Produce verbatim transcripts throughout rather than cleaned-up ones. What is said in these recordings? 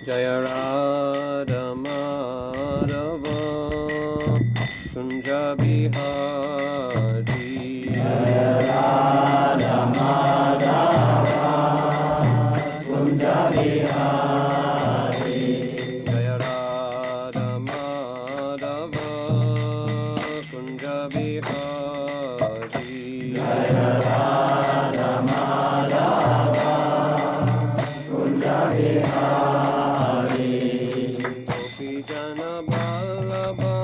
Jaya Radha Madhava Kunja Bihari. Jaya Radha Madhava Kunja Bihari. Jaya Radha Madhava Kunja Bihari. Jaya Radha Madhava Kunja Bihari. Gopi Jana Vallabha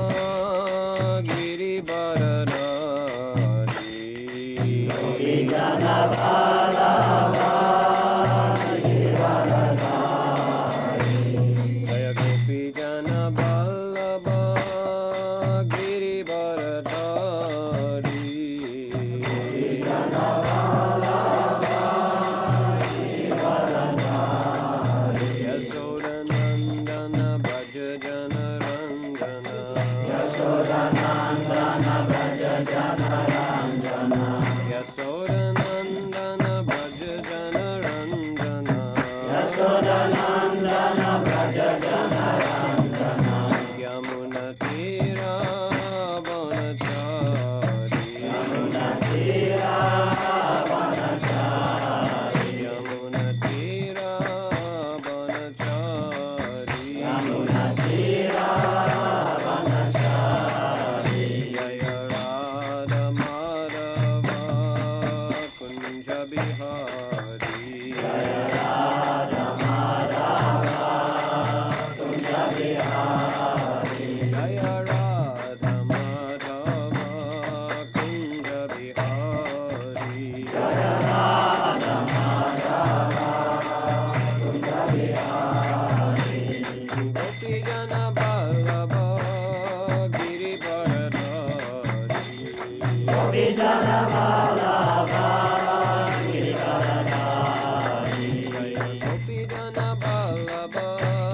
Girivaradhari. Gopi Jana Vallabha Girivaradhari. Jaya Gopi Jana Vallabha Girivaradhari. Gopi Jana Vallabha Girivaradhari. Yashodanandana Braja Jana Ranjana. Yashodanandana Braja Jana Ranjana. Yashodanandana Braja Jana Ranjana. Yashodanandana Braja Jana Ranjana. Yamuna Tira Vanachari. Yamuna Tira Vanachari. Yamuna Tira Vanachari. Yamuna Tira Vanachari. Jaya Radha Madhava Kunja Bihari. Jaya Radha Madhava Kunja Bihari. Jaya Radha Madhava Kunja Bihari. Jaya Radha Madhava Kunja Bihari. Gopi Jana Vallabha Girivaradhari. Gopi Jana Vallabha Girivaradhari. Gopi Jana Vallabha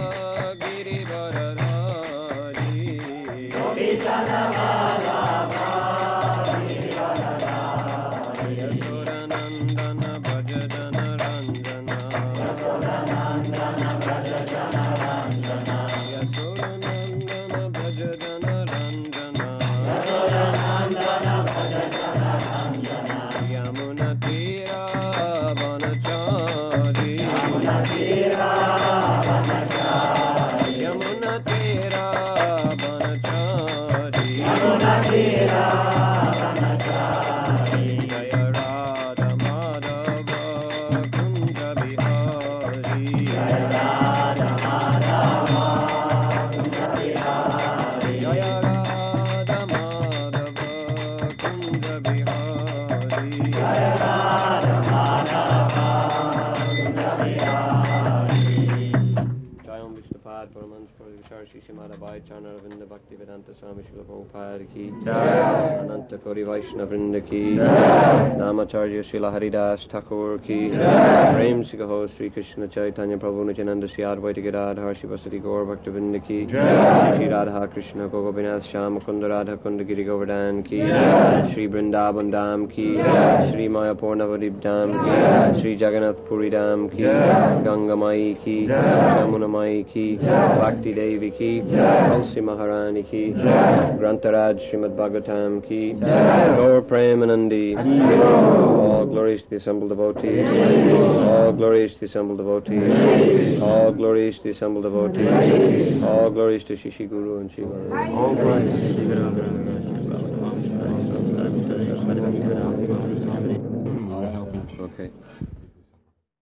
Girivaradhari. Gopi Jana Vallabha Girivaradhari. Yashodanandana Braja Jana Ranjana. Yashodanandana Braja Jana Ranjana. Yashodanandana Braja Jana Ranjana. Yashodanandana Braja Jana Ranjana. Yamuna Tira Vanachari. Yamuna Tira Vanachari. Yamuna Tira Vanachari. Yamuna Tira Vanachari. Jaya Radha Madhava Kunja Bihari. Jaya Radha Madhava Kunja Bihari. Jaya Radha Madhava Kunja Bihari. Jaya Radha Madhava Kunja Bihari. Jayam Vishnupad Paramansh Purvishar Shishimada Bhai Chana Ravinda Bhakti Vedanta Swami Srila Prabhupada ki Jai. Ananta Kori Vaishnava Vrinda ki Jai. Namacharya Srila Haridas Thakur ki Jai. Prem Sikaho Sri Krishna Chaitanya Prabhu Nityananda Sri Advaita Gadadhar Shivasati Gaur Bhakta Vrinda ki Jai. Shri Radha Krishna Gopinath Sham Kunda Radha Kunda Giri Govardhan ki Jai. Shri Vrindavan Dham ki Jai. Shri Mayapur Navadip Dham ki Jai. Shri Jagannath Puri Dham ki Jai. Ganga Mai ki Jai. Jamuna Mai ki Jai. Bhakti Devi ki Jai. Tulsi Maharani ki Jai. Grantaraj Srimad Bhagavatam ki Jai. Gaur Premanandi. All glories to the assembled devotees. All glories to the assembled devotees. All glories to the assembled devotees. All glories to Shishi Guru and Shiva. All glories to Shishi Guru. Okay.